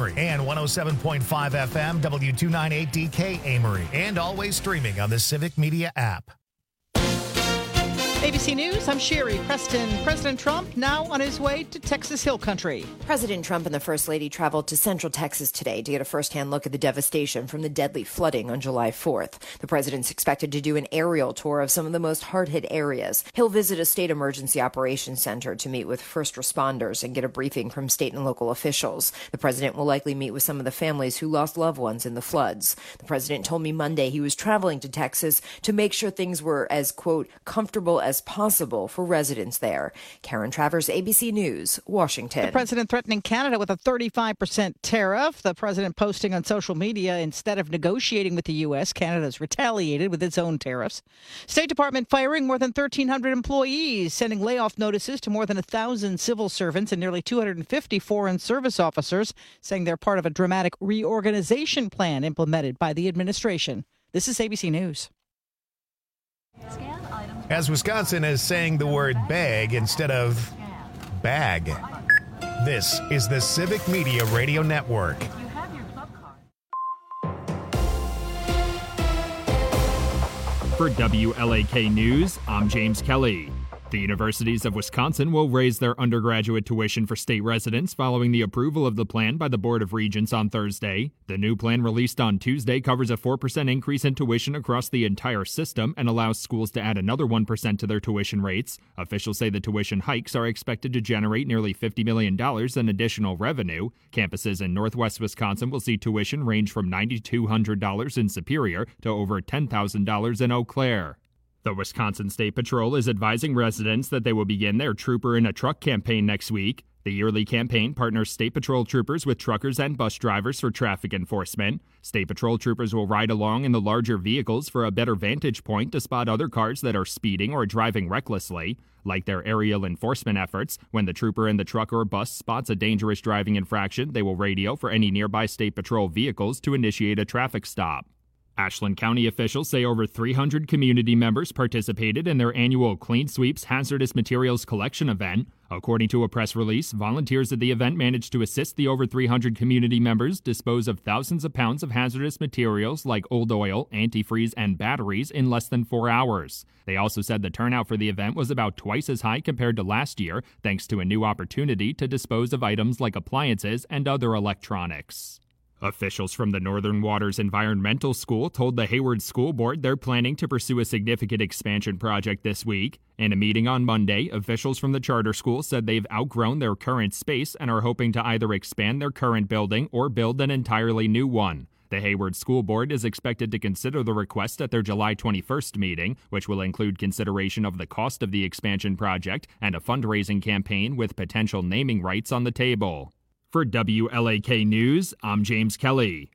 Amory, and 107.5 FM W298DK Amory, and always streaming on the Civic Media app. ABC News, I'm Sherry Preston. President Trump now on his way to Texas Hill Country. President Trump and the First Lady traveled to Central Texas today to get a firsthand look at the devastation from the deadly flooding on July 4th. The president's expected to do an aerial tour of some of the most hard-hit areas. He'll visit a state emergency operations center to meet with first responders and get a briefing from state and local officials. The president will likely meet with some of the families who lost loved ones in the floods. The president told me Monday he was traveling to Texas to make sure things were as, quote, comfortable as possible for residents there. Karen Travers, ABC News, Washington. The president threatening Canada with a 35% tariff. The president posting on social media, instead of negotiating with the U.S., Canada's retaliated with its own tariffs. State Department firing more than 1,300 employees, sending layoff notices to more than 1,000 civil servants and nearly 250 foreign service officers, saying they're part of a dramatic reorganization plan implemented by the administration. This is ABC News. As Wisconsin is saying the word bag instead of bag. This is the Civic Media Radio Network. For WLAK News, I'm James Kelly. The universities of Wisconsin will raise their undergraduate tuition for state residents following the approval of the plan by the Board of Regents on Thursday. The new plan released on Tuesday covers a 4% increase in tuition across the entire system and allows schools to add another 1% to their tuition rates. Officials say the tuition hikes are expected to generate nearly $50 million in additional revenue. Campuses in Northwest Wisconsin will see tuition range from $9,200 in Superior to over $10,000 in Eau Claire. The Wisconsin State Patrol is advising residents that they will begin their Trooper in a Truck campaign next week. The yearly campaign partners State Patrol troopers with truckers and bus drivers for traffic enforcement. State Patrol troopers will ride along in the larger vehicles for a better vantage point to spot other cars that are speeding or driving recklessly. Like their aerial enforcement efforts, when the trooper in the truck or bus spots a dangerous driving infraction, they will radio for any nearby State Patrol vehicles to initiate a traffic stop. Ashland County officials say over 300 community members participated in their annual Clean Sweeps Hazardous Materials Collection event. According to a press release, volunteers at the event managed to assist the over 300 community members dispose of thousands of pounds of hazardous materials like old oil, antifreeze, and batteries in less than 4 hours. They also said the turnout for the event was about twice as high compared to last year, thanks to a new opportunity to dispose of items like appliances and other electronics. Officials from the Northern Waters Environmental School told the Hayward School Board they're planning to pursue a significant expansion project this week. In a meeting on Monday, officials from the charter school said they've outgrown their current space and are hoping to either expand their current building or build an entirely new one. The Hayward School Board is expected to consider the request at their July 21st meeting, which will include consideration of the cost of the expansion project and a fundraising campaign with potential naming rights on the table. For WLAK News, I'm James Kelly.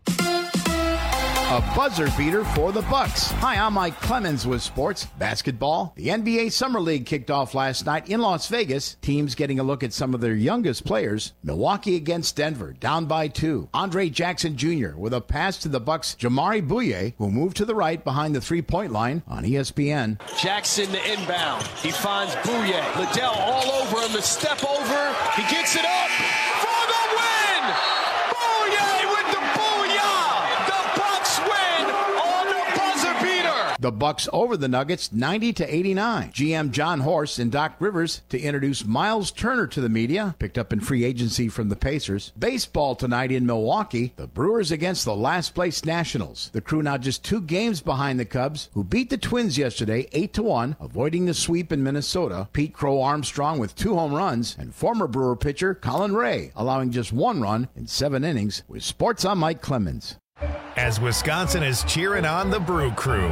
A buzzer beater for the Bucks. Hi, I'm Mike Clemens with sports basketball. The NBA Summer League kicked off last night in Las Vegas. Teams getting a look at some of their youngest players. Milwaukee against Denver, down by 2. Andre Jackson Jr. with a pass to the Bucks' Jamari Bouye, who moved to the right behind the three-point line on ESPN. Jackson to inbound. He finds Bouye. Liddell all over him. The step over. He gets it up for the win. Bouye with the booyah. The Bucks win on the buzzer beater. The Bucks over the Nuggets 90-89. GM John Horst and Doc Rivers to introduce Miles Turner to the media, picked up in free agency from the Pacers. Baseball tonight in Milwaukee. The Brewers against the last place Nationals. The Crew now just 2 games behind the Cubs, who beat the Twins yesterday 8-1, avoiding the sweep in Minnesota. Pete Crow Armstrong with 2 home runs, and former Brewer pitcher Colin Ray allowing just 1 run in 7 innings. With sports, I'm Mike Clemens. As Wisconsin is cheering on the Brew Crew.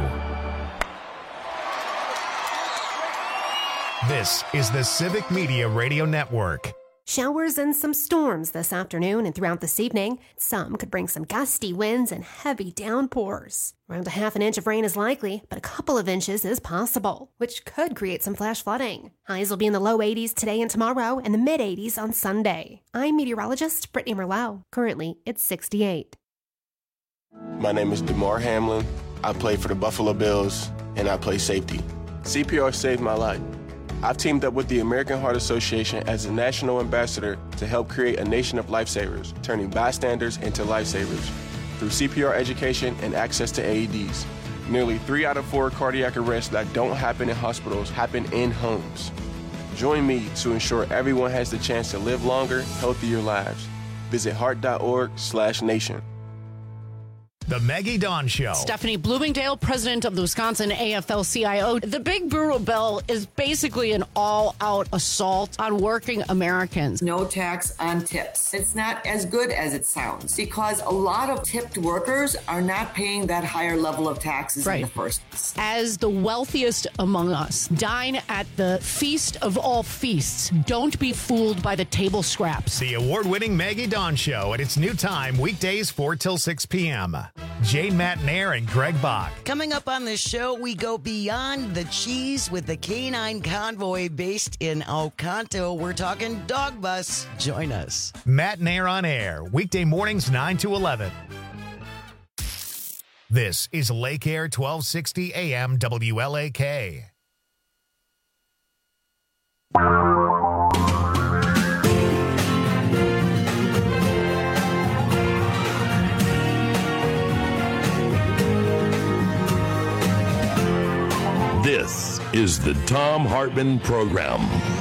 This is the Civic Media Radio Network. Showers and some storms this afternoon and throughout this evening. Some could bring some gusty winds and heavy downpours. Around a half an inch of rain is likely, but a couple of inches is possible, which could create some flash flooding. Highs will be in the low 80s today and tomorrow and the mid 80s on Sunday. I'm meteorologist Brittany Merlot. Currently, it's 68. My name is DeMar Hamlin. I play for the Buffalo Bills, and I play safety. CPR saved my life. I've teamed up with the American Heart Association as a national ambassador to help create a nation of lifesavers, turning bystanders into lifesavers through CPR education and access to AEDs. Nearly 3 out of 4 cardiac arrests that don't happen in hospitals happen in homes. Join me to ensure everyone has the chance to live longer, healthier lives. Visit heart.org/nation. The Maggie Dawn Show. Stephanie Bloomingdale, president of the Wisconsin AFL-CIO. The Big Brutal Bill is basically an all-out assault on working Americans. No tax on tips. It's not as good as it sounds because a lot of tipped workers are not paying that higher level of taxes in the first place. As the wealthiest among us, dine at the feast of all feasts. Don't be fooled by the table scraps. The award-winning Maggie Dawn Show at its new time, weekdays 4 till 6 p.m. Jane Matnair and Greg Bach. Coming up on the show, we go beyond the cheese with the Canine Convoy based in Oconto. We're talking dog bus. Join us. Matnair on air, weekday mornings 9 to 11. This is Lake Air 1260 AM WLAK. This is the Thom Hartmann Program.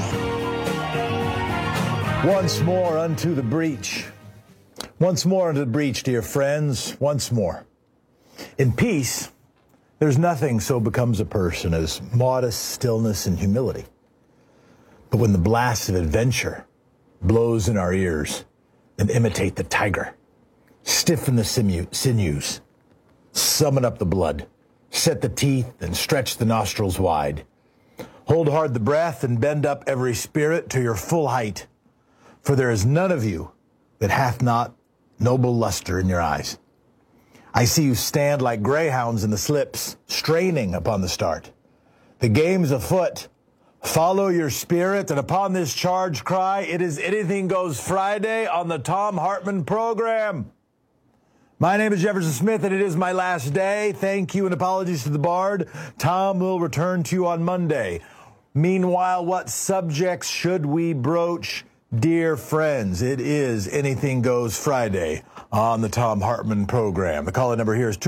Once more unto the breach. Once more unto the breach, dear friends. Once more. In peace, there's nothing so becomes a person as modest stillness and humility. But when the blast of adventure blows in our ears, then imitate the tiger. Stiffen the sinews. Summon up the blood. Set the teeth and stretch the nostrils wide. Hold hard the breath and bend up every spirit to your full height. For there is none of you that hath not noble luster in your eyes. I see you stand like greyhounds in the slips, straining upon the start. The game's afoot. Follow your spirit, and upon this charge cry, it is Anything Goes Friday on the Thom Hartmann Program. My name is Jefferson Smith, and it is my last day. Thank you and apologies to the Bard. Tom will return to you on Monday. Meanwhile, what subjects should we broach? Dear friends, it is Anything Goes Friday on the Thom Hartmann Program. The call-in number here is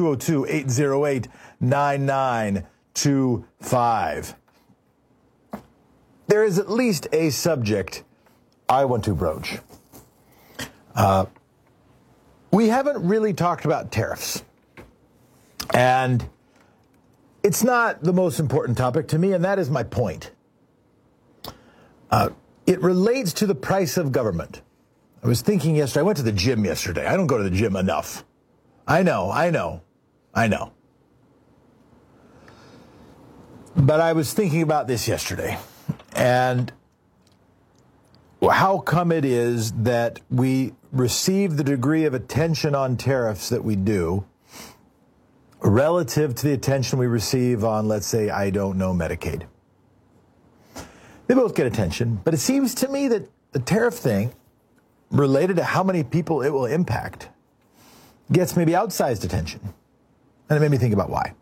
202-808-9925. There is at least a subject I want to broach. We haven't really talked about tariffs. And it's not the most important topic to me, and that is my point. It relates to the price of government. I was thinking yesterday, I went to the gym yesterday. I don't go to the gym enough. I know. But I was thinking about this yesterday. And how come it is that we receive the degree of attention on tariffs that we do relative to the attention we receive on, let's say, I don't know, Medicaid? They both get attention, but it seems to me that the tariff thing, related to how many people it will impact, gets maybe outsized attention. And it made me think about why.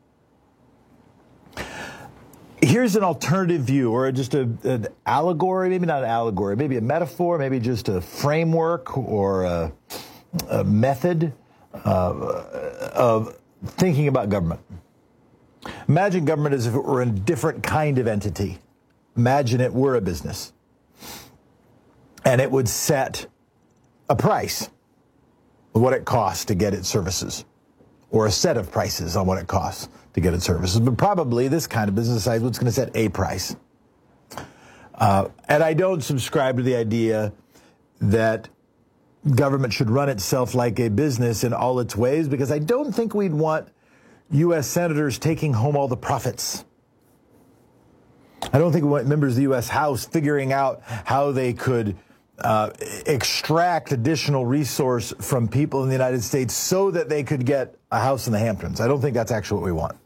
Here's an alternative view, or just an allegory, maybe not an allegory, maybe a metaphor, maybe just a framework or a method of thinking about government. Imagine government as if it were a different kind of entity. Imagine it were a business. And it would set a price of what it costs to get its services, or a set of prices on what it costs to get its services. But probably this kind of business size was going to set a price. And I don't subscribe to the idea that government should run itself like a business in all its ways, because I don't think we'd want U.S. senators taking home all the profits. I don't think we want members of the U.S. House figuring out how they could extract additional resource from people in the United States so that they could get a house in the Hamptons. I don't think that's actually what we want.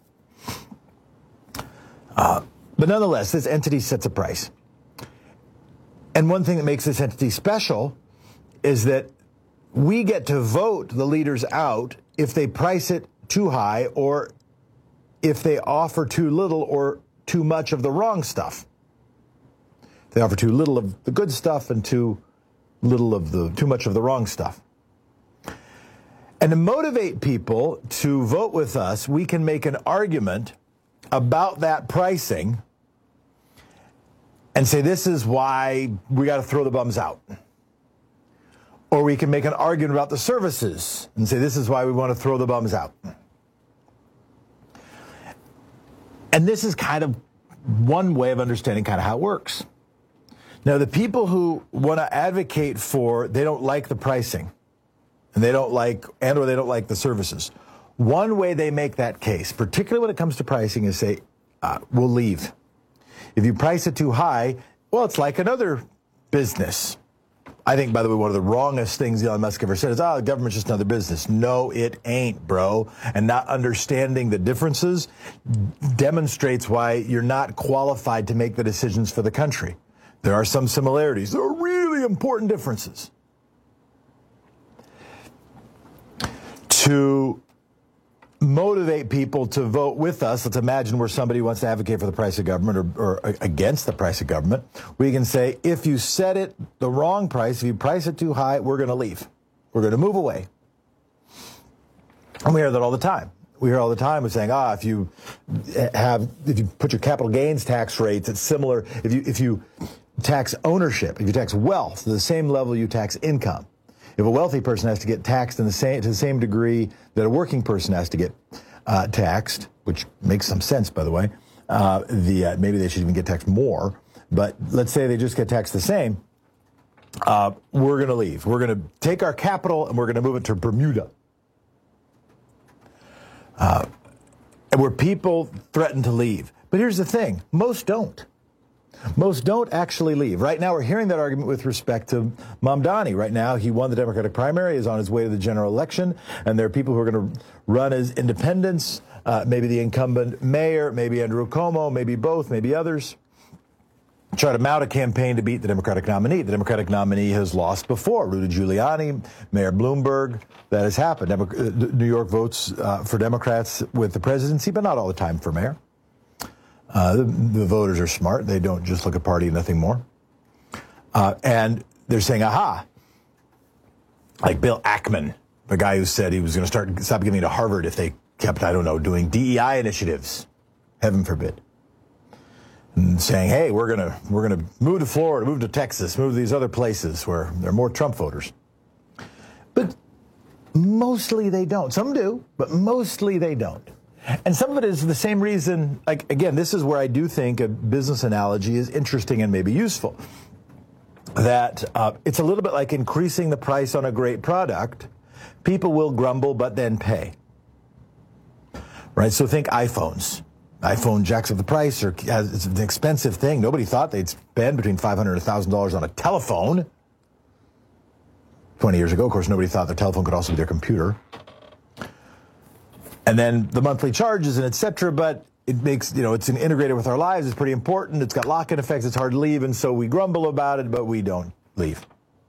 But nonetheless, this entity sets a price. And one thing that makes this entity special is that we get to vote the leaders out if they price it too high, or if they offer too little or too much of the wrong stuff. They offer too little of the good stuff and too much of the wrong stuff. And to motivate people to vote with us, we can make an argument about that pricing and say this is why we got to throw the bums out. Or we can make an argument about the services and say this is why we want to throw the bums out. And this is kind of one way of understanding kind of how it works. Now, the people who want to advocate for, they don't like the pricing, and they don't like the services. One way they make that case, particularly when it comes to pricing, is say, we'll leave. If you price it too high, well, it's like another business. I think, by the way, one of the wrongest things Elon Musk ever said is, the government's just another business. No, it ain't, bro. And not understanding the differences demonstrates why you're not qualified to make the decisions for the country. There are some similarities. There are really important differences. To motivate people to vote with us, let's imagine we're somebody who wants to advocate for the price of government or against the price of government. We can say, if you set it the wrong price, if you price it too high, we're going to leave. We're going to move away. And we hear that all the time. We hear all the time of saying, if you put your capital gains tax rates at similar, if you tax ownership, if you tax wealth to the same level you tax income, if a wealthy person has to get taxed to the same degree that a working person has to get taxed, which makes some sense, by the way, maybe they should even get taxed more. But let's say they just get taxed the same. We're going to leave. We're going to take our capital and we're going to move it to Bermuda. And where people threaten to leave. But here's the thing. Most don't. Most don't actually leave. Right now, we're hearing that argument with respect to Mamdani. Right now, he won the Democratic primary, is on his way to the general election, and there are people who are going to run as independents, maybe the incumbent mayor, maybe Andrew Cuomo, maybe both, maybe others, try to mount a campaign to beat the Democratic nominee. The Democratic nominee has lost before. Rudy Giuliani, Mayor Bloomberg, that has happened. New York votes for Democrats with the presidency, but not all the time for mayor. The voters are smart. They don't just look at party and nothing more. And they're saying, like Bill Ackman, the guy who said he was going to stop giving to Harvard if they kept, doing DEI initiatives, heaven forbid. And saying, hey, we're gonna move to Florida, move to Texas, move to these other places where there are more Trump voters. But mostly they don't. Some do, but mostly they don't. And some of it is the same reason, like, again, this is where I do think a business analogy is interesting and maybe useful. That it's a little bit like increasing the price on a great product. People will grumble, but then pay. Right? So think iPhones. iPhone jacks up the price, it's an expensive thing. Nobody thought they'd spend between $500 and $1,000 on a telephone. 20 years ago, of course, nobody thought their telephone could also be their computer. And then the monthly charges and et cetera, but it makes, it's integrated with our lives. It's pretty important. It's got lock-in effects. It's hard to leave. And so we grumble about it, but we don't leave.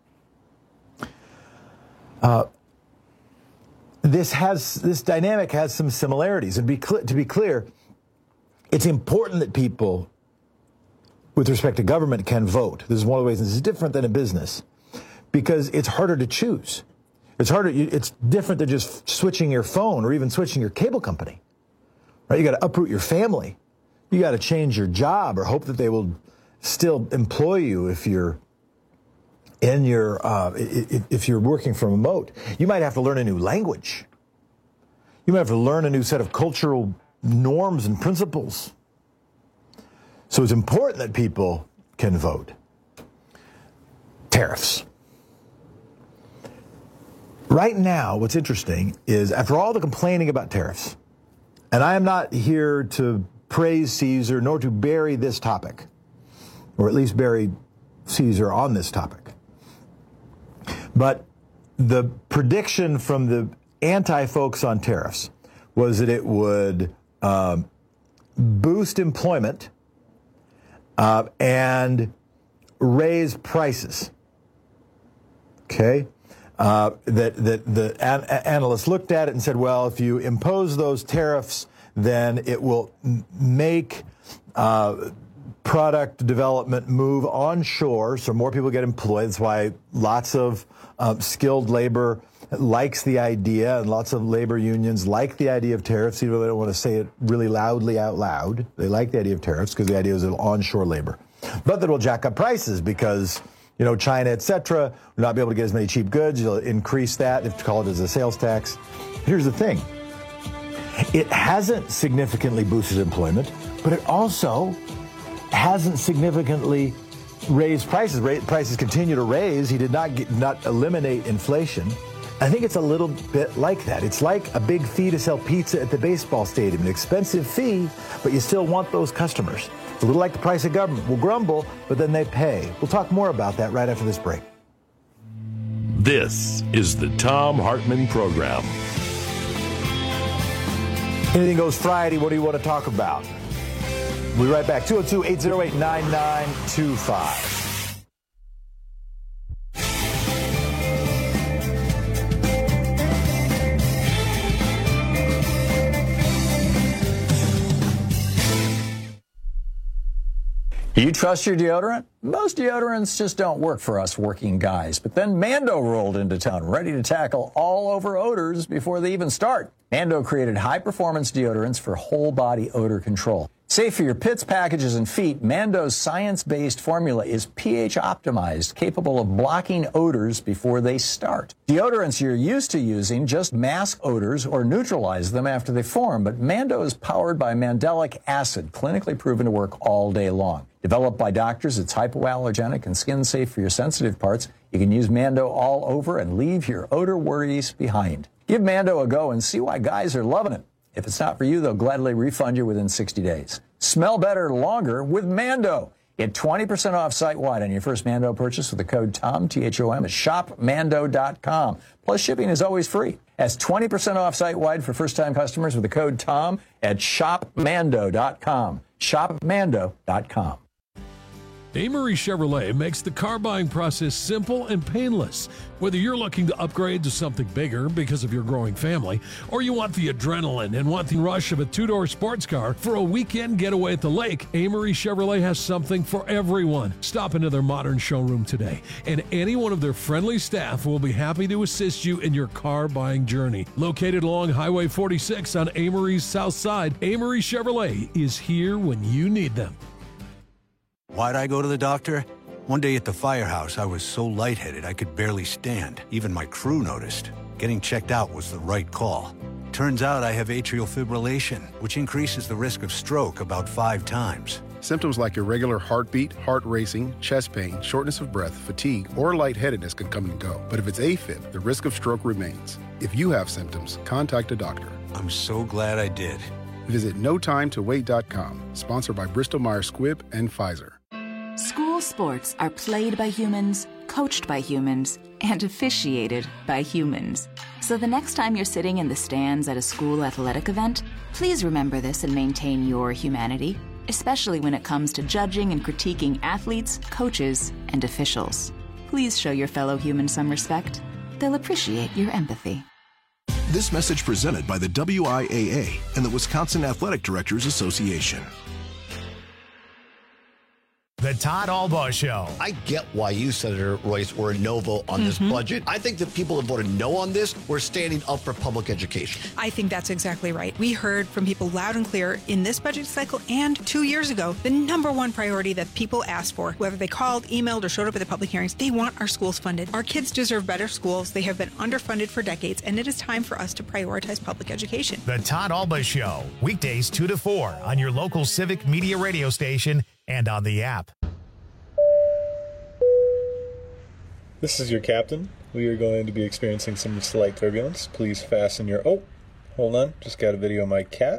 This dynamic has some similarities. And to be clear, it's important that people, with respect to government, can vote. This is one of the ways this is different than a business, because it's harder to choose. It's different than just switching your phone or even switching your cable company. Right? You got to uproot your family. You got to change your job or hope that they will still employ you if you're if you're working from remote. You might have to learn a new language. You might have to learn a new set of cultural norms and principles. So it's important that people can vote. Tariffs. Right now, what's interesting is, after all the complaining about tariffs, and I am not here to praise Caesar nor to bury this topic, or at least bury Caesar on this topic, but the prediction from the anti-folks on tariffs was that it would boost employment and raise prices. Okay? That the analysts looked at it and said, well, if you impose those tariffs, then it will make product development move onshore, so more people get employed. That's why lots of skilled labor likes the idea, and lots of labor unions like the idea of tariffs, even though they don't want to say it really loudly out loud. They like the idea of tariffs because the idea is onshore labor. But that will jack up prices because, China, et cetera, will not be able to get as many cheap goods. You'll increase that, if you call it as a sales tax. Here's the thing. It hasn't significantly boosted employment, but it also hasn't significantly raised prices. Prices continue to raise. He did not eliminate inflation. I think it's a little bit like that. It's like a big fee to sell pizza at the baseball stadium, an expensive fee, but you still want those customers. It's a little like the price of government. We'll grumble, but then they pay. We'll talk more about that right after this break. This is the Thom Hartmann Program. Anything Goes Friday. What do you want to talk about? We'll be right back. 202-808-9925. You trust your deodorant? Most deodorants just don't work for us working guys. But then Mando rolled into town, ready to tackle all over odors before they even start. Mando created high-performance deodorants for whole-body odor control. Safe for your pits, packages, and feet, Mando's science-based formula is pH-optimized, capable of blocking odors before they start. Deodorants you're used to using just mask odors or neutralize them after they form, but Mando is powered by mandelic acid, clinically proven to work all day long. Developed by doctors, it's hypoallergenic and skin-safe for your sensitive parts. You can use Mando all over and leave your odor worries behind. Give Mando a go and see why guys are loving it. If it's not for you, they'll gladly refund you within 60 days. Smell better longer with Mando. Get 20% off site-wide on your first Mando purchase with the code TOM, T-H-O-M, at shopmando.com. Plus, shipping is always free. That's 20% off site-wide for first-time customers with the code TOM at shopmando.com. Shopmando.com. Amory Chevrolet makes the car buying process simple and painless. Whether you're looking to upgrade to something bigger because of your growing family, or you want the adrenaline and want the rush of a two-door sports car for a weekend getaway at the lake, Amory Chevrolet has something for everyone. Stop into their modern showroom today, and any one of their friendly staff will be happy to assist you in your car buying journey. Located along Highway 46 on Amory's south side, Amory Chevrolet is here when you need them. Why'd I go to the doctor? One day at the firehouse, I was so lightheaded I could barely stand. Even my crew noticed. Getting checked out was the right call. Turns out I have atrial fibrillation, which increases the risk of stroke about 5 times. Symptoms like irregular heartbeat, heart racing, chest pain, shortness of breath, fatigue, or lightheadedness can come and go. But if it's AFib, the risk of stroke remains. If you have symptoms, contact a doctor. I'm so glad I did. Visit NoTimeToWait.com, sponsored by Bristol-Myers Squibb and Pfizer. School sports are played by humans, coached by humans, and officiated by humans. So the next time you're sitting in the stands at a school athletic event, please remember this and maintain your humanity, especially when it comes to judging and critiquing athletes, coaches, and officials. Please show your fellow humans some respect. They'll appreciate your empathy. This message presented by the WIAA and the Wisconsin Athletic Directors Association. The Todd Albaugh Show. I get why you, Senator Royce, were a no vote on this budget. I think the people that voted no on this were standing up for public education. I think that's exactly right. We heard from people loud and clear in this budget cycle and 2 years ago, the number one priority that people asked for, whether they called, emailed, or showed up at the public hearings, they want our schools funded. Our kids deserve better schools. They have been underfunded for decades, and it is time for us to prioritize public education. The Todd Albaugh Show, weekdays 2 to 4 on your local Civic Media radio station and on the app. This is your captain. We are going to be experiencing some slight turbulence. Please fasten your... Oh, hold on. Just got a video of my cat.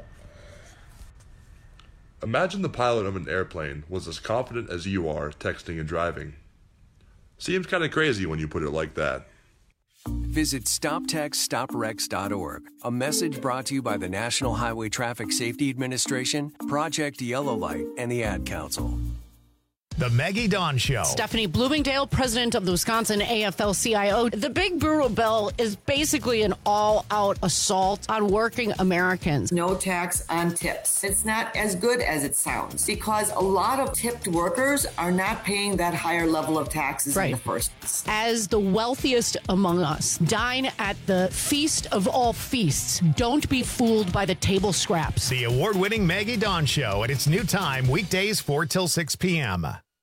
Imagine the pilot of an airplane was as confident as you are texting and driving. Seems kind of crazy when you put it like that. Visit StopTextStopWrecks.org. A message brought to you by the National Highway Traffic Safety Administration, Project Yellow Light, and the Ad Council. The Maggie Dawn Show. Stephanie Bloomingdale, president of the Wisconsin AFL-CIO. The big brutal bill is basically an all-out assault on working Americans. No tax on tips. It's not as good as it sounds because a lot of tipped workers are not paying that higher level of taxes in the first place. As the wealthiest among us, dine at the feast of all feasts. Don't be fooled by the table scraps. The award-winning Maggie Dawn Show at its new time, weekdays 4 till 6 p.m.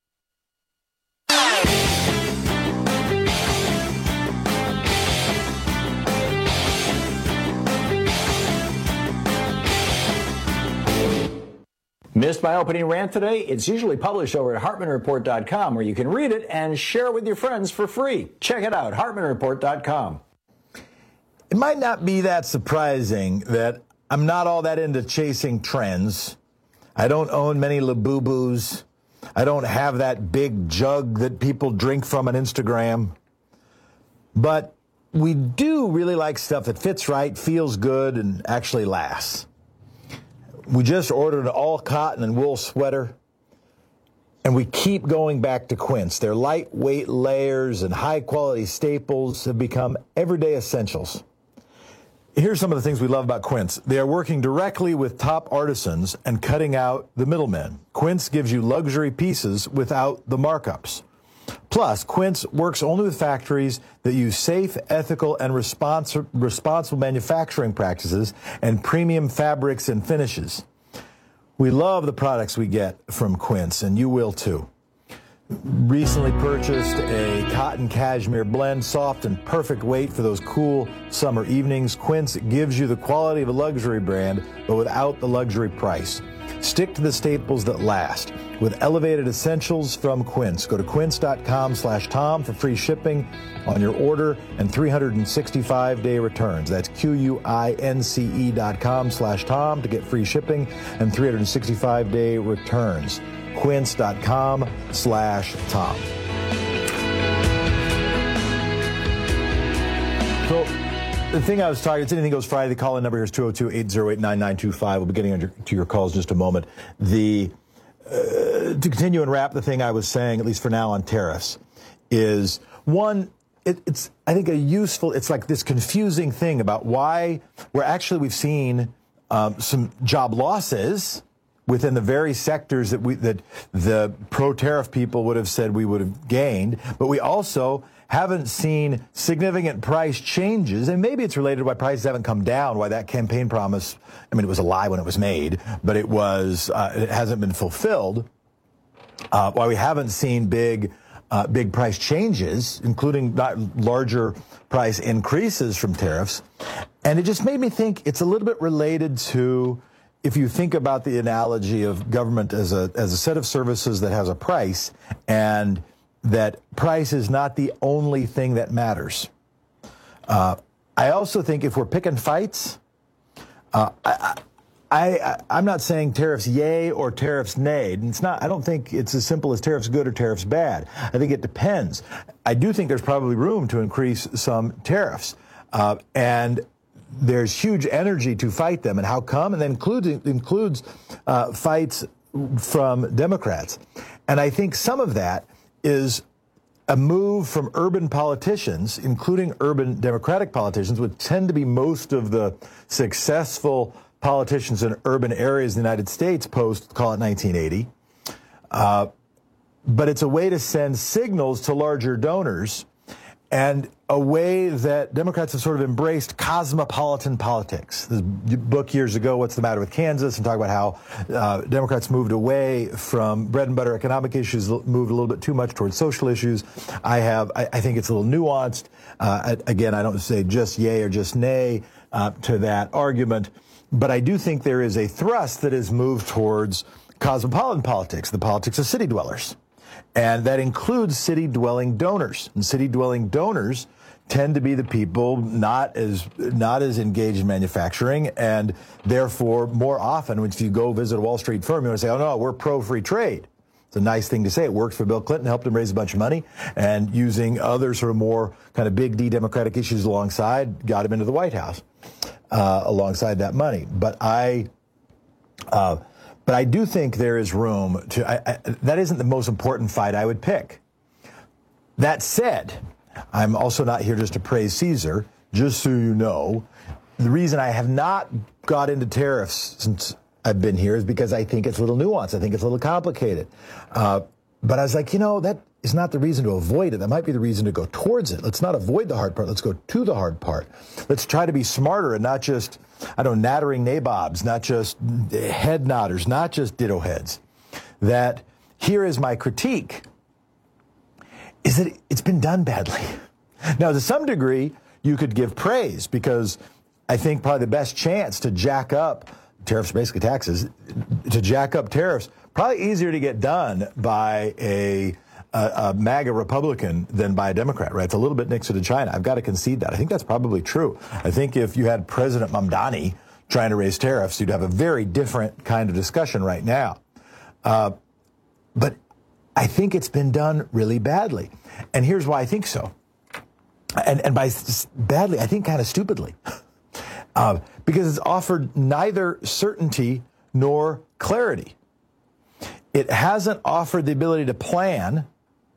Missed my opening rant today? It's usually published over at HartmanReport.com, where you can read it and share it with your friends for free. Check it out, HartmanReport.com. It might not be that surprising that I'm not all that into chasing trends. I don't own many Labubus. I don't have that big jug that people drink from on Instagram. But we do really like stuff that fits right, feels good, and actually lasts. We just ordered an all-cotton and wool sweater, and we keep going back to Quince. Their lightweight layers and high-quality staples have become everyday essentials. Here's some of the things we love about Quince. They are working directly with top artisans and cutting out the middlemen. Quince gives you luxury pieces without the markups. Plus, Quince works only with factories that use safe, ethical, and responsible manufacturing practices and premium fabrics and finishes. We love the products we get from Quince, and you will too. Recently purchased a cotton cashmere blend, soft and perfect weight for those cool summer evenings. Quince gives you the quality of a luxury brand, but without the luxury price. Stick to the staples that last with elevated essentials from Quince. Go to quince.com/Tom for free shipping on your order and 365-day returns. That's QUINCE.com/Tom to get free shipping and 365-day returns. Quince.com/Tom. So the thing I was talking, it's Anything Goes Friday. The call-in number here is 202-808-9925. We'll be getting to your calls in just a moment. To continue and wrap the thing I was saying, at least for now, on tariffs, is one, it's I think it's like this confusing thing about why we've seen some job losses within the very sectors that the pro-tariff people would have said we would have gained, but we also haven't seen significant price changes, and maybe it's related to why prices haven't come down, why that campaign promise, I mean, it was a lie when it was made, but it hasn't been fulfilled, why we haven't seen big price changes, including not larger price increases from tariffs. And it just made me think it's a little bit related to, if you think about the analogy of government as a set of services that has a price, and that price is not the only thing that matters. I also think if we're picking fights, I'm not saying tariffs yay or tariffs nay. It's not. I don't think it's as simple as tariffs good or tariffs bad. I think it depends. I do think there's probably room to increase some tariffs, and there's huge energy to fight them. And how come? And that includes fights from Democrats. And I think some of that is a move from urban politicians, including urban Democratic politicians, which tend to be most of the successful politicians in urban areas in the United States post, call it 1980. But it's a way to send signals to larger donors, and a way that Democrats have sort of embraced cosmopolitan politics. This book years ago, What's the Matter with Kansas, and talk about how Democrats moved away from bread and butter economic issues, moved a little bit too much towards social issues. I think it's a little nuanced. Again, I don't say just yay or just nay to that argument, but I do think there is a thrust that is moved towards cosmopolitan politics, the politics of city dwellers. And that includes city-dwelling donors. And city-dwelling donors tend to be the people not as engaged in manufacturing, and therefore more often, if you go visit a Wall Street firm, you want to say, oh no, we're pro-free trade. It's a nice thing to say. It worked for Bill Clinton, helped him raise a bunch of money, and using other sort of more kind of big D Democratic issues alongside, got him into the White House alongside that money. But But I do think there is room to, that isn't the most important fight I would pick. That said, I'm also not here just to praise Caesar, just so you know. The reason I have not got into tariffs since I've been here is because I think it's a little nuanced. I think it's a little complicated. But I was like, that is not the reason to avoid it. That might be the reason to go towards it. Let's not avoid the hard part. Let's go to the hard part. Let's try to be smarter and not just, nattering nabobs, not just head nodders, not just ditto heads. That here is my critique, is that it's been done badly. Now, to some degree, you could give praise because I think probably the best chance to jack up tariffs, basically taxes, to jack up tariffs, probably easier to get done by a MAGA Republican than by a Democrat, right? It's a little bit Nixon to China. I've got to concede that. I think that's probably true. I think if you had President Mamdani trying to raise tariffs, you'd have a very different kind of discussion right now. But I think it's been done really badly. And here's why I think so. And by badly, I think kind of stupidly. Because it's offered neither certainty nor clarity. It hasn't offered the ability to plan,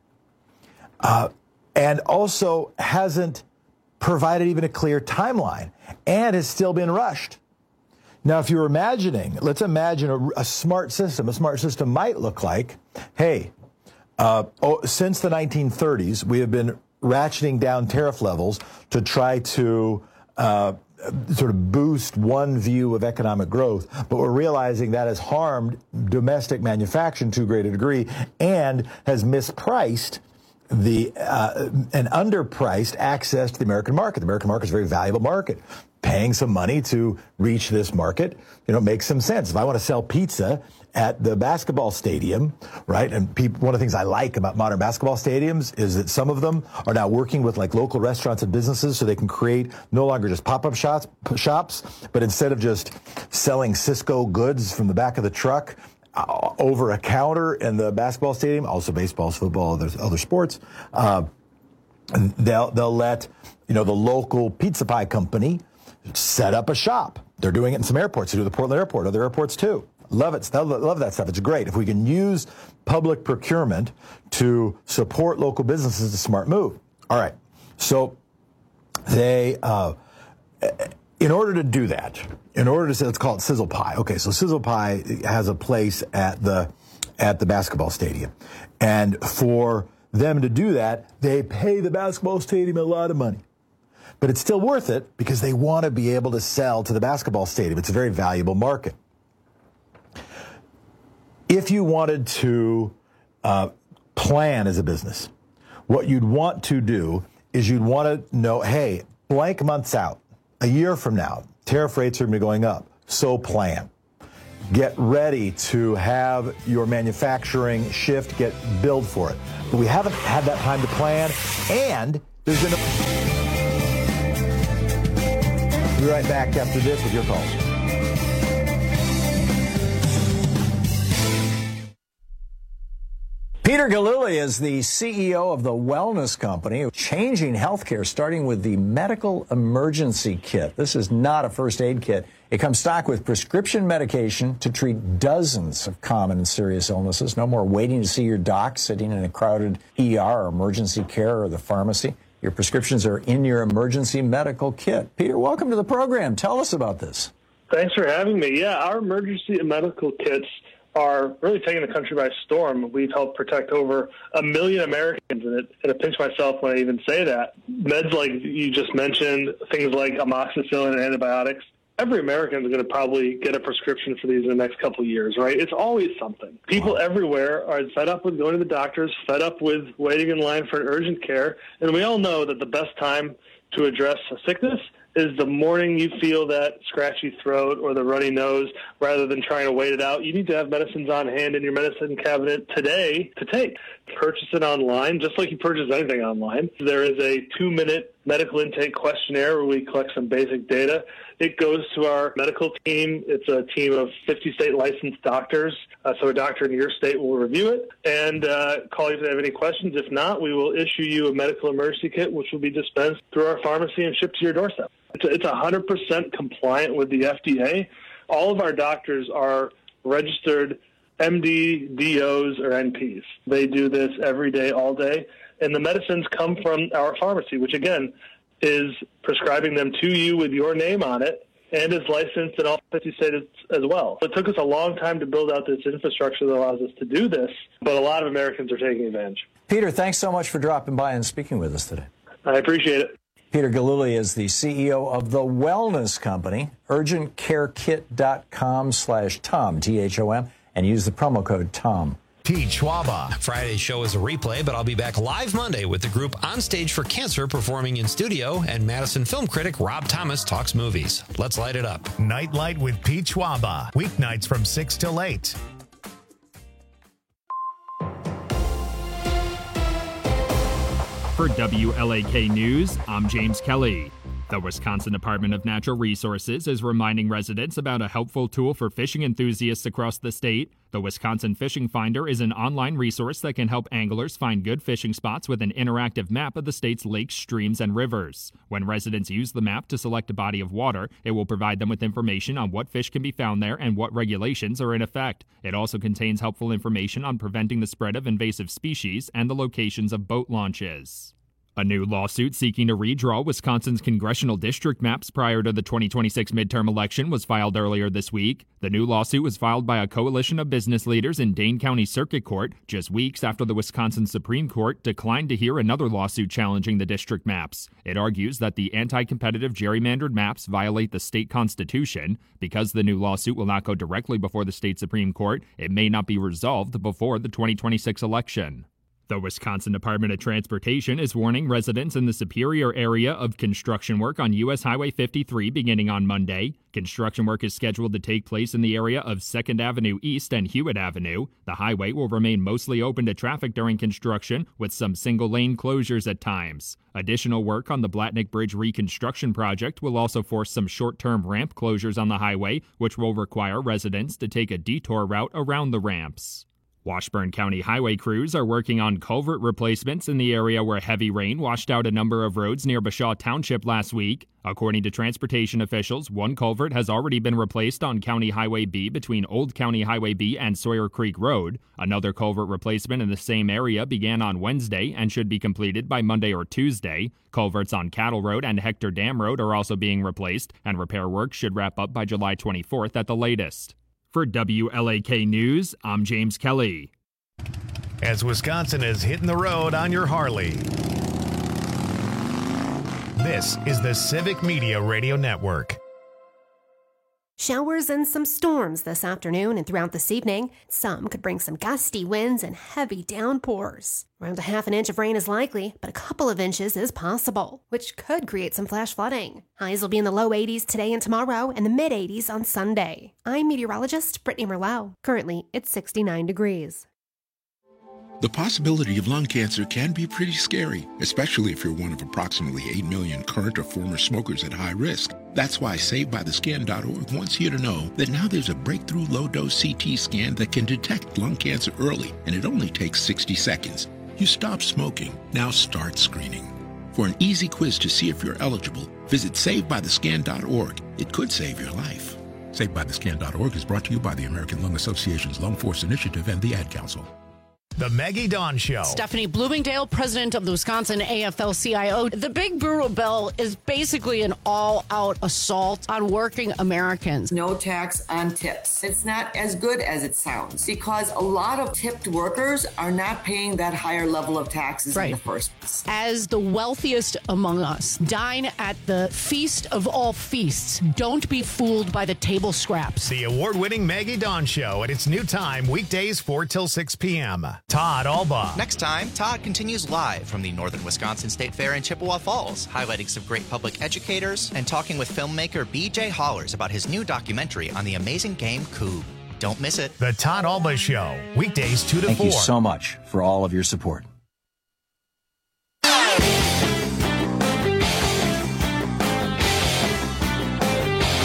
and also hasn't provided even a clear timeline, and has still been rushed. Now, if you're imagining, let's imagine a smart system. A smart system might look like, hey, since the 1930s, we have been ratcheting down tariff levels to try to sort of boost one view of economic growth, but we're realizing that has harmed domestic manufacturing to a greater degree and has mispriced and underpriced access to the American market. The American market is a very valuable market. Paying some money to reach this market, makes some sense. If I want to sell pizza at the basketball stadium, right? And one of the things I like about modern basketball stadiums is that some of them are now working with like local restaurants and businesses so they can create no longer just pop-up shops, but instead of just selling Cisco goods from the back of the truck over a counter in the basketball stadium, also baseball, football, other sports, they'll let, the local pizza pie company set up a shop. They're doing it in some airports. They do the Portland airport, other airports too. Love it. Love that stuff. It's great. If we can use public procurement to support local businesses, it's a smart move. All right. So they, in order to do that, let's call it Sizzle Pie. Okay. So Sizzle Pie has a place at the basketball stadium. And for them to do that, they pay the basketball stadium a lot of money. But it's still worth it because they want to be able to sell to the basketball stadium. It's a very valuable market. If you wanted to plan as a business, what you'd want to do is you'd want to know, hey, blank months out, a year from now, tariff rates are going to be going up. So plan. Get ready to have your manufacturing shift, build for it. But we haven't had that time to plan, and there's been We'll be right back after this with your calls. Peter Galili is the CEO of the Wellness Company, changing healthcare, starting with the medical emergency kit. This is not a first aid kit. It comes stocked with prescription medication to treat dozens of common and serious illnesses. No more waiting to see your doc, sitting in a crowded ER or emergency care or the pharmacy. Your prescriptions are in your emergency medical kit. Peter, welcome to the program. Tell us about this. Thanks for having me. Yeah, our emergency medical kits are really taking the country by storm. We've helped protect over 1 million Americans, and I pinch myself when I even say that. Meds like you just mentioned, things like amoxicillin and antibiotics, every American is going to probably get a prescription for these in the next couple of years, right? It's always something. People everywhere are fed up with going to the doctors, fed up with waiting in line for an urgent care, and we all know that the best time to address a sickness is the morning you feel that scratchy throat or the runny nose, rather than trying to wait it out. You need to have medicines on hand in your medicine cabinet today to take. Purchase it online, just like you purchase anything online. There is a 2-minute medical intake questionnaire where we collect some basic data. It goes to our medical team. It's a team of 50 state licensed doctors. So a doctor in your state will review it and call you if they have any questions. If not, we will issue you a medical emergency kit, which will be dispensed through our pharmacy and shipped to your doorstep. It's 100% compliant with the FDA. All of our doctors are registered MD, DOs, or NPs. They do this every day, all day. And the medicines come from our pharmacy, which, again, is prescribing them to you with your name on it and is licensed in all 50 states as well. It took us a long time to build out this infrastructure that allows us to do this, but a lot of Americans are taking advantage. Peter, thanks so much for dropping by and speaking with us today. I appreciate it. Peter Gillooly is the CEO of The Wellness Company, urgentcarekit.com/Tom, T-H-O-M, and use the promo code TOM. Pete Schwaba. Friday's show is a replay, but I'll be back live Monday with the group On Stage for Cancer performing in studio, and Madison film critic Rob Thomas talks movies. Let's light it up. Nightlight with Pete Schwaba. Weeknights from 6 till 8. For WLAK News, I'm James Kelly. The Wisconsin Department of Natural Resources is reminding residents about a helpful tool for fishing enthusiasts across the state. The Wisconsin Fishing Finder is an online resource that can help anglers find good fishing spots with an interactive map of the state's lakes, streams, and rivers. When residents use the map to select a body of water, it will provide them with information on what fish can be found there and what regulations are in effect. It also contains helpful information on preventing the spread of invasive species and the locations of boat launches. A new lawsuit seeking to redraw Wisconsin's congressional district maps prior to the 2026 midterm election was filed earlier this week. The new lawsuit was filed by a coalition of business leaders in Dane County Circuit Court just weeks after the Wisconsin Supreme Court declined to hear another lawsuit challenging the district maps. It argues that the anti-competitive gerrymandered maps violate the state constitution. Because the new lawsuit will not go directly before the state Supreme Court, it may not be resolved before the 2026 election. The Wisconsin Department of Transportation is warning residents in the Superior area of construction work on U.S. Highway 53 beginning on Monday. Construction work is scheduled to take place in the area of 2nd Avenue East and Hewitt Avenue. The highway will remain mostly open to traffic during construction, with some single-lane closures at times. Additional work on the Blatnick Bridge reconstruction project will also force some short-term ramp closures on the highway, which will require residents to take a detour route around the ramps. Washburn County highway crews are working on culvert replacements in the area where heavy rain washed out a number of roads near Bashaw Township last week. According to transportation officials, one culvert has already been replaced on County Highway B between Old County Highway B and Sawyer Creek Road. Another culvert replacement in the same area began on Wednesday and should be completed by Monday or Tuesday. Culverts on Cattle Road and Hector Dam Road are also being replaced, and repair work should wrap up by July 24th at the latest. For WLAK News, I'm James Kelly. As Wisconsin is hitting the road on your Harley, this is the Civic Media Radio Network. Showers and some storms this afternoon and throughout this evening. Some could bring some gusty winds and heavy downpours. Around a half an inch of rain is likely, but a couple of inches is possible, which could create some flash flooding. Highs will be in the low 80s today and tomorrow and the mid 80s on Sunday. I'm meteorologist Brittany Merlot. Currently, it's 69 degrees. The possibility of lung cancer can be pretty scary, especially if you're one of approximately 8 million current or former smokers at high risk. That's why SaveByTheScan.org wants you to know that now there's a breakthrough low-dose CT scan that can detect lung cancer early, and it only takes 60 seconds. You stop smoking, now start screening. For an easy quiz to see if you're eligible, visit SaveByTheScan.org. It could save your life. SaveByTheScan.org is brought to you by the American Lung Association's Lung Force Initiative and the Ad Council. The Maggie Dawn Show. Stephanie Bloomingdale, president of the Wisconsin AFL-CIO. The Big Brutal Bill is basically an all-out assault on working Americans. No tax on tips. It's not as good as it sounds because a lot of tipped workers are not paying that higher level of taxes in the first place. As the wealthiest among us, dine at the feast of all feasts. Don't be fooled by the table scraps. The award-winning Maggie Dawn Show at its new time, weekdays 4 till 6 p.m. Todd Alba. Next time, Todd continues live from the Northern Wisconsin State Fair in Chippewa Falls, highlighting some great public educators and talking with filmmaker B.J. Hollers about his new documentary on the amazing game Coup. Don't miss it. The Todd Alba Show, weekdays 2 to 4. Thank you so much for all of your support.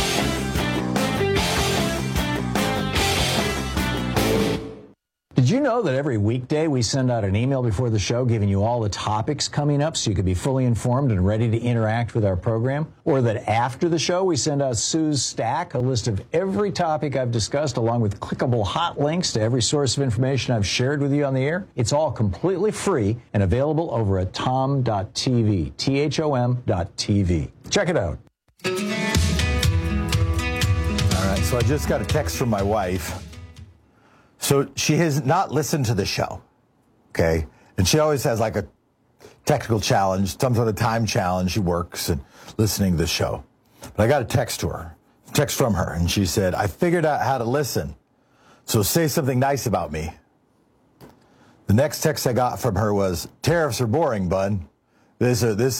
Did you know know that every weekday we send out an email before the show giving you all the topics coming up so you can be fully informed and ready to interact with our program? Or that after the show we send out Sue's Stack, a list of every topic I've discussed along with clickable hot links to every source of information I've shared with you on the air? It's all completely free and available over at tom.tv, THOM.tv. Check it out. All right, so I just got a text from my wife. So she has not listened to the show, okay? And she always has like a technical challenge, some sort of time challenge. She works and listening to the show. But I got a text from her, and she said, I figured out how to listen, so say something nice about me. The next text I got from her was, tariffs are boring, bud. This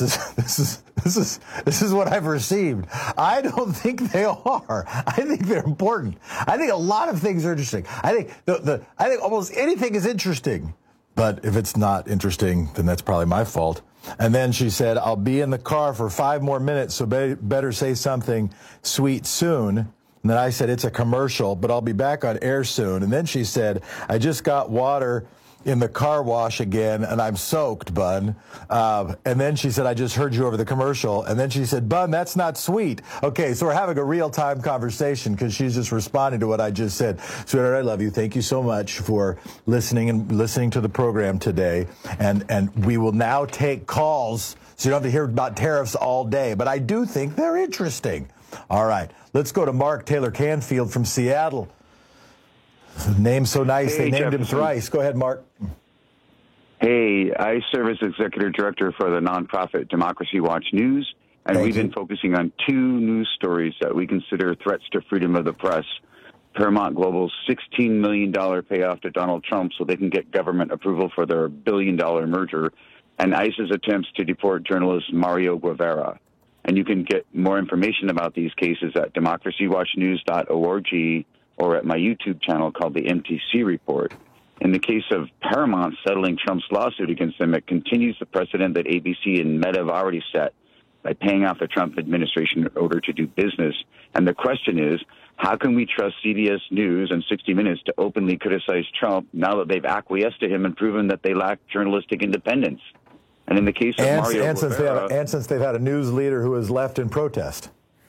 is what I've received. I don't think they are. I think they're important. I think a lot of things are interesting. I think I think almost anything is interesting. But if it's not interesting, then that's probably my fault. And then she said, I'll be in the car for 5 more minutes, so better say something sweet soon. And then I said, it's a commercial, but I'll be back on air soon. And then she said, I just got water in the car wash again, and I'm soaked, Bun. And then she said, I just heard you over the commercial. And then she said, Bun, that's not sweet. Okay, so we're having a real-time conversation because she's just responding to what I just said. Sweetheart, I love you. Thank you so much for listening to the program today. And we will now take calls, so you don't have to hear about tariffs all day. But I do think they're interesting. All right, let's go to Mark Taylor Canfield from Seattle. Name's so nice, they named him thrice. Go ahead, Mark. Hey, I serve as executive director for the nonprofit Democracy Watch News, and we've been focusing on 2 news stories that we consider threats to freedom of the press. Paramount Global's $16 million payoff to Donald Trump so they can get government approval for their $1 billion merger, and ICE's attempts to deport journalist Mario Guevara. And you can get more information about these cases at democracywatchnews.org or at my YouTube channel called the MTC Report. In the case of Paramount settling Trump's lawsuit against them, it continues the precedent that ABC and Meta have already set by paying off the Trump administration in order to do business. And the question is, how can we trust CBS News and 60 Minutes to openly criticize Trump now that they've acquiesced to him and proven that they lack journalistic independence? And in the case of Mario Guevara... And since they've had a news leader who has left in protest.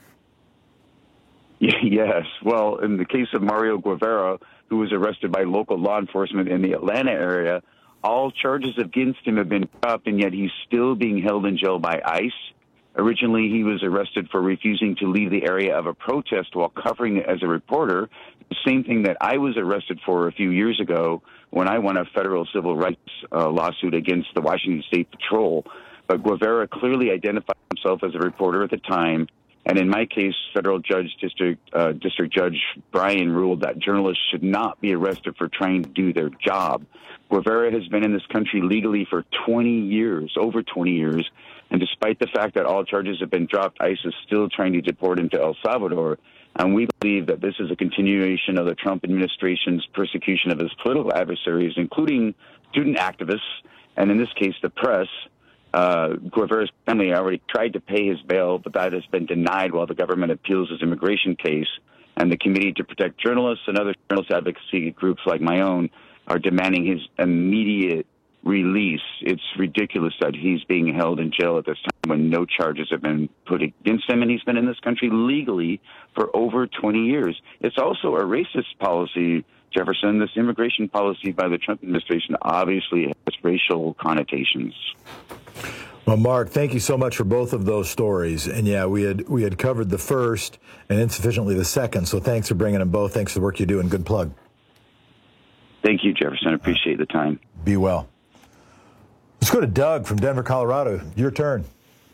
Yes. Well, in the case of Mario Guevara, who was arrested by local law enforcement in the Atlanta area, all charges against him have been dropped, and yet he's still being held in jail by ICE. Originally, he was arrested for refusing to leave the area of a protest while covering it as a reporter, the same thing that I was arrested for a few years ago when I won a federal civil rights lawsuit against the Washington State Patrol. But Guevara clearly identified himself as a reporter at the time. And in my case, federal district Judge Bryan ruled that journalists should not be arrested for trying to do their job. Guevara has been in this country legally for 20 years, over 20 years. And despite the fact that all charges have been dropped, ICE is still trying to deport him to El Salvador. And we believe that this is a continuation of the Trump administration's persecution of his political adversaries, including student activists, and in this case, the press. Guevara's family already tried to pay his bail, but that has been denied while the government appeals his immigration case. And the Committee to Protect Journalists and other journalist advocacy groups like my own are demanding his immediate release. It's ridiculous that he's being held in jail at this time when no charges have been put against him, and he's been in this country legally for over 20 years. It's also a racist policy, Jefferson. This immigration policy by the Trump administration obviously has racial connotations. Well, Mark, thank you so much for both of those stories. And yeah, we had covered the first and insufficiently the second. So thanks for bringing them both. Thanks for the work you do, and good plug. Thank you, Jefferson. I appreciate the time. Be well. Let's go to Doug from Denver, Colorado. Your turn.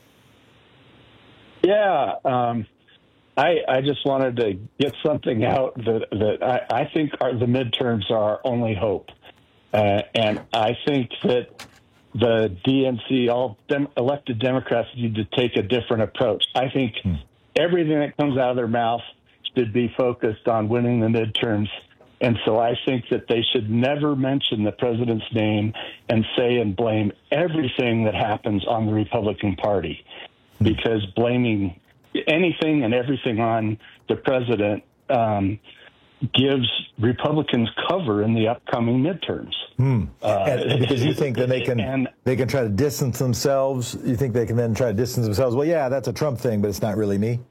Yeah, I just wanted to get something out that I think the midterms are our only hope. And I think that the DNC, all elected Democrats, need to take a different approach. I think everything that comes out of their mouth should be focused on winning the midterms. And so I think that they should never mention the president's name and say and blame everything that happens on the Republican Party, because blaming anything and everything on the president gives Republicans cover in the upcoming midterms. And because you think that they can try to distance themselves. You think they can then try to distance themselves. Well, yeah, that's a Trump thing, but it's not really me.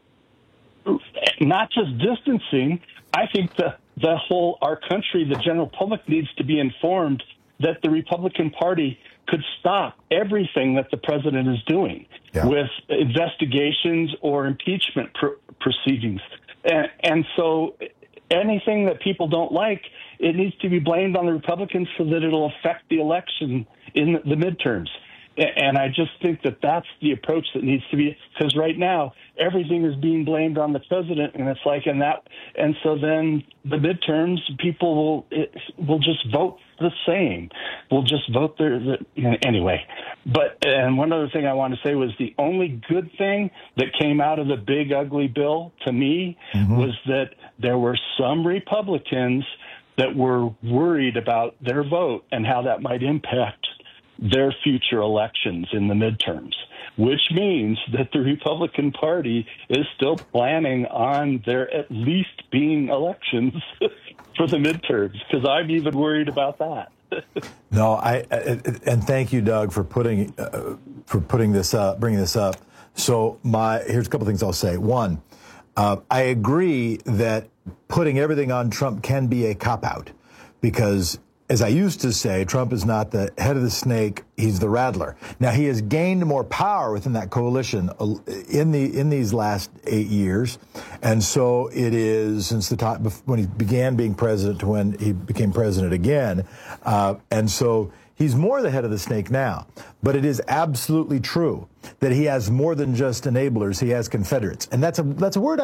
Not just distancing. I think our country, the general public, needs to be informed that the Republican Party could stop everything that the president is doing with investigations or impeachment proceedings. And so anything that people don't like, it needs to be blamed on the Republicans so that it'll affect the election in the midterms. And I just think that that's the approach that needs to be, because right now everything is being blamed on the president, and it's like and so then the midterms, people will just vote the same. We'll just vote anyway. And one other thing I want to say was the only good thing that came out of the big ugly bill to me was that there were some Republicans that were worried about their vote and how that might impact their future elections in the midterms, which means that the Republican Party is still planning on there at least being elections for the midterms, because I'm even worried about that. No, and thank you, Doug, for putting this up, bringing this up. So here's a couple things I'll say. One, I agree that putting everything on Trump can be a cop-out, because as I used to say, Trump is not the head of the snake, he's the rattler. Now, he has gained more power within that coalition in these last 8 years. And so it is since the time when he began being president to when he became president again. And so he's more the head of the snake now. But it is absolutely true that he has more than just enablers. He has Confederates. And that's a word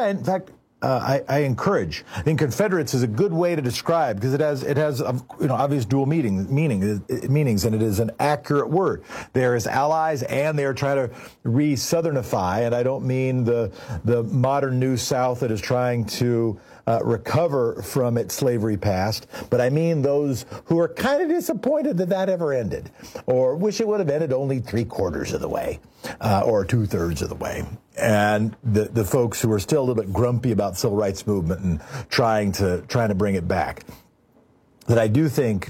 I encourage. I think Confederates is a good way to describe, because it has obvious dual meanings, and it is an accurate word. They're his allies, and they're trying to re-Southernify, and I don't mean the modern New South that is trying to recover from its slavery past, but I mean those who are kind of disappointed that ever ended, or wish it would have ended only 3/4 of the way, or 2/3 of the way. And the folks who are still a little bit grumpy about the civil rights movement and trying to bring it back. That I do think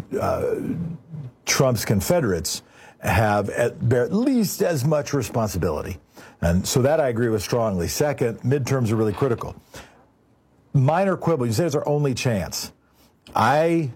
Trump's Confederates bear at least as much responsibility. And so that I agree with strongly. Second, midterms are really critical. Minor quibble, you say it's our only chance. I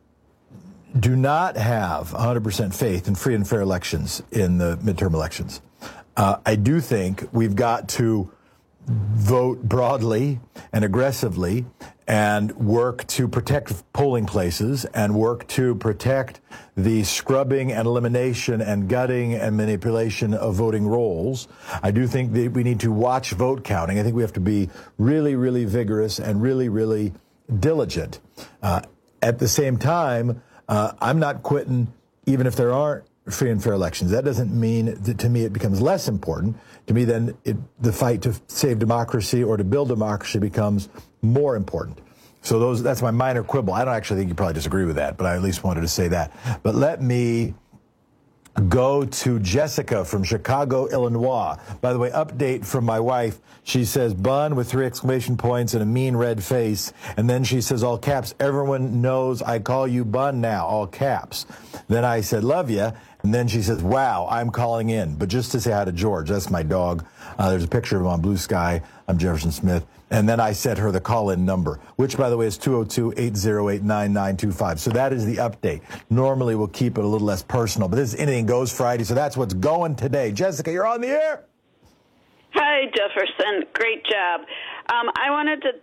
do not have 100% faith in free and fair elections in the midterm elections. I do think we've got to vote broadly and aggressively and work to protect polling places and work to protect the scrubbing and elimination and gutting and manipulation of voting rolls. I do think that we need to watch vote counting. I think we have to be really, really vigorous and really, really diligent. At the same time, I'm not quitting even if there aren't free and fair elections. That doesn't mean that, to me, it becomes less important. To me, then, the fight to save democracy or to build democracy becomes more important. So that's my minor quibble. I don't actually think you probably disagree with that, but I at least wanted to say that. But let me go to Jessica from Chicago, Illinois. By the way, update from my wife. She says, "Bun," with 3 exclamation points and a mean red face. And then she says, all caps, "Everyone knows I call you Bun now," all caps. Then I said, "Love ya." And then she says, "Wow, I'm calling in." But just to say hi to George, that's my dog. There's a picture of him on Blue Sky. I'm Jefferson Smith. And then I sent her the call-in number, which, by the way, is 202-808-9925. So that is the update. Normally, we'll keep it a little less personal, but this is Anything Goes Friday, so that's what's going today. Jessica, you're on the air. Hi, Jefferson. Great job. I wanted to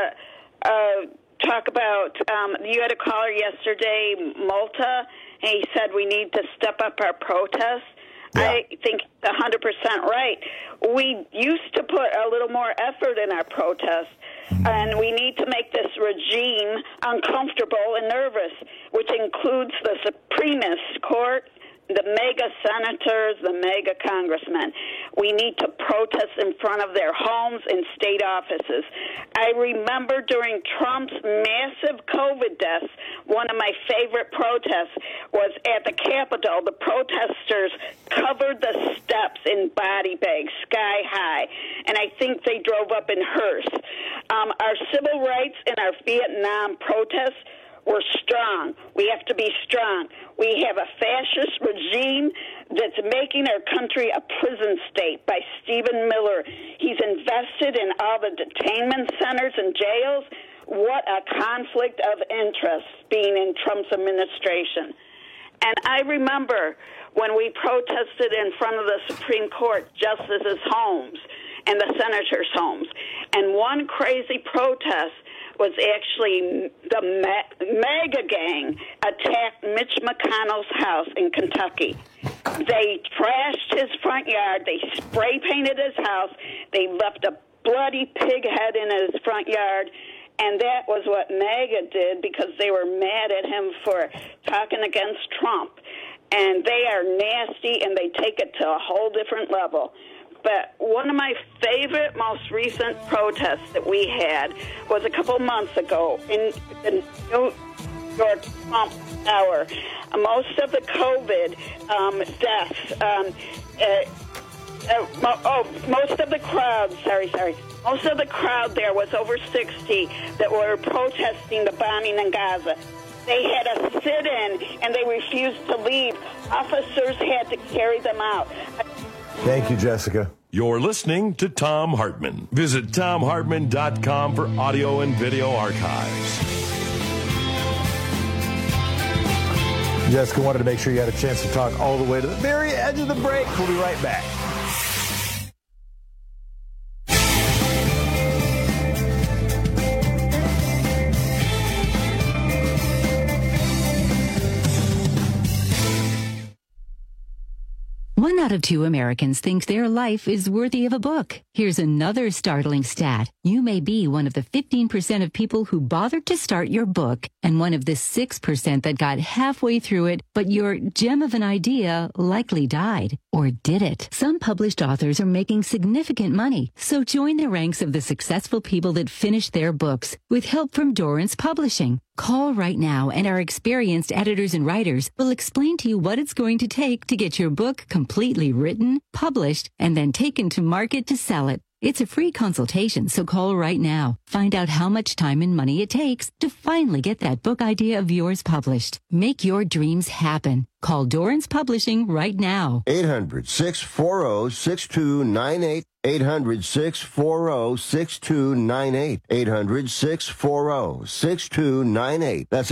talk about, you had a caller yesterday, Malta, and he said we need to step up our protests. Yeah. I think 100% right. We used to put a little more effort in our protests, and we need to make this regime uncomfortable and nervous, which includes the Supremist Court, the mega senators, the mega congressmen. We need to protest in front of their homes and state offices. I remember during Trump's massive COVID deaths, one of my favorite protests was at the Capitol. The protesters covered the steps in body bags, sky high, and I think they drove up in hearse. Our civil rights and our Vietnam protests were strong. We have to be strong. We have a fascist regime that's making our country a prison state by Stephen Miller. He's invested in all the detainment centers and jails. What a conflict of interest being in Trump's administration. And I remember when we protested in front of the Supreme Court justices' homes and the senators' homes. And one crazy protest was actually the MAGA gang attacked Mitch McConnell's house in Kentucky. They trashed his front yard. They spray painted his house. They left a bloody pig head in his front yard. And that was what MAGA did because they were mad at him for talking against Trump. And they are nasty, and they take it to a whole different level. But one of my favorite, most recent protests that we had was a couple months ago in the New York Trump Tower. Most of the COVID deaths, most of the crowd, most of the crowd there was over 60 that were protesting the bombing in Gaza. They had a sit-in, and they refused to leave. Officers had to carry them out. Thank you, Jessica. You're listening to Thom Hartmann. Visit ThomHartmann.com for audio and video archives. Jessica wanted to make sure you had a chance to talk all the way to the very edge of the break. We'll be right back. One out of two Americans think their life is worthy of a book. Here's another startling stat. You may be one of the 15% of people who bothered to start your book and one of the 6% that got halfway through it, but your gem of an idea likely died. Or did it? Some published authors are making significant money, so join the ranks of the successful people that finished their books with help from Dorrance Publishing. Call right now, and our experienced editors and writers will explain to you what it's going to take to get your book completely written, published, and then taken to market to sell it. It's a free consultation, so call right now. Find out how much time and money it takes to finally get that book idea of yours published. Make your dreams happen. Call Dorrance Publishing right now. 800-640-6298. 800-640-6298. 800-640-6298. That's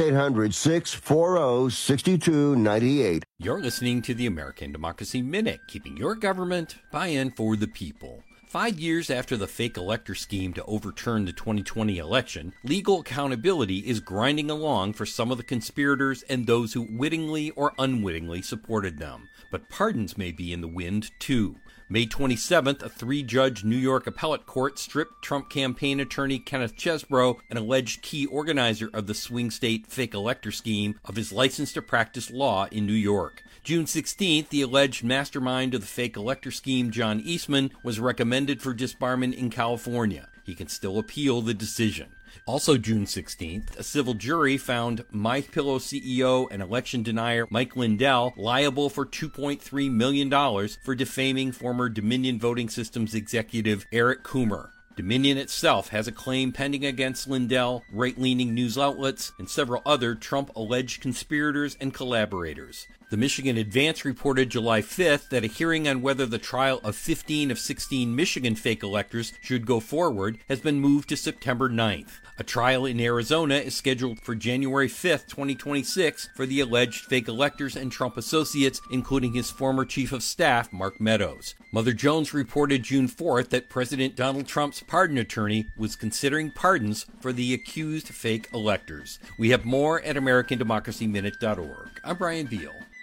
800-640-6298. You're listening to the American Democracy Minute, keeping your government buy-in for the people. 5 years after the fake elector scheme to overturn the 2020 election, legal accountability is grinding along for some of the conspirators and those who wittingly or unwittingly supported them. But pardons may be in the wind, too. May 27th, a 3-judge New York appellate court stripped Trump campaign attorney Kenneth Chesebro, an alleged key organizer of the swing state fake elector scheme, of his license to practice law in New York. June 16th, the alleged mastermind of the fake elector scheme, John Eastman, was recommended for disbarment in California. He can still appeal the decision. Also June 16th, a civil jury found MyPillow CEO and election denier Mike Lindell liable for $2.3 million for defaming former Dominion Voting Systems executive Eric Coomer. Dominion itself has a claim pending against Lindell, right-leaning news outlets, and several other Trump-alleged conspirators and collaborators. The Michigan Advance reported July 5th that a hearing on whether the trial of 15 of 16 Michigan fake electors should go forward has been moved to September 9th. A trial in Arizona is scheduled for January 5th, 2026 for the alleged fake electors and Trump associates, including his former chief of staff, Mark Meadows. Mother Jones reported June 4th that President Donald Trump's pardon attorney was considering pardons for the accused fake electors. We have more at AmericanDemocracyMinute.org. I'm Brian Beal.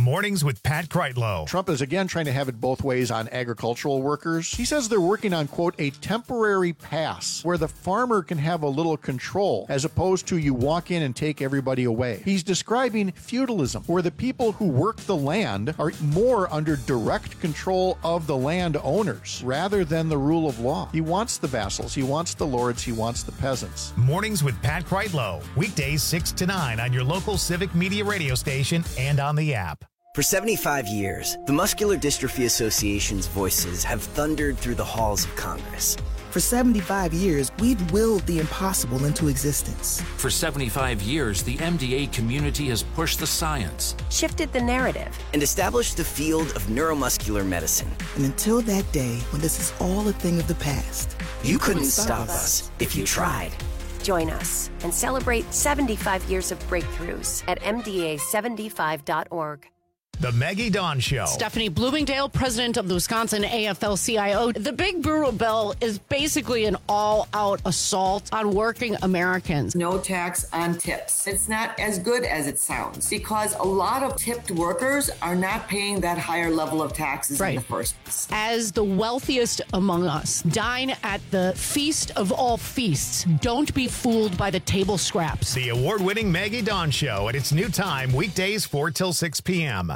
Mornings with Pat Kreitlow. Trump is again trying to have it both ways on agricultural workers. He says they're working on, quote, a temporary pass where the farmer can have a little control as opposed to you walk in and take everybody away. He's describing feudalism, where the people who work the land are more under direct control of the land owners rather than the rule of law. He wants the vassals, he wants the lords, he wants the peasants. Mornings with Pat Kreitlow. Weekdays 6 to 9 on your local Civic Media radio station and on the app. For 75 years, the Muscular Dystrophy Association's voices have thundered through the halls of Congress. For 75 years, we've willed the impossible into existence. For 75 years, the MDA community has pushed the science, shifted the narrative, and established the field of neuromuscular medicine. And until that day when this is all a thing of the past, you couldn't stop us if you tried. Join us and celebrate 75 years of breakthroughs at MDA75.org. The Maggie Dawn Show. Stephanie Bloomingdale, president of the Wisconsin AFL-CIO. The Big Brutal Bill is basically an all-out assault on working Americans. No tax on tips. It's not as good as it sounds because a lot of tipped workers are not paying that higher level of taxes in the first place. As the wealthiest among us, dine at the feast of all feasts. Don't be fooled by the table scraps. The award-winning Maggie Dawn Show at its new time, weekdays 4 till 6 p.m.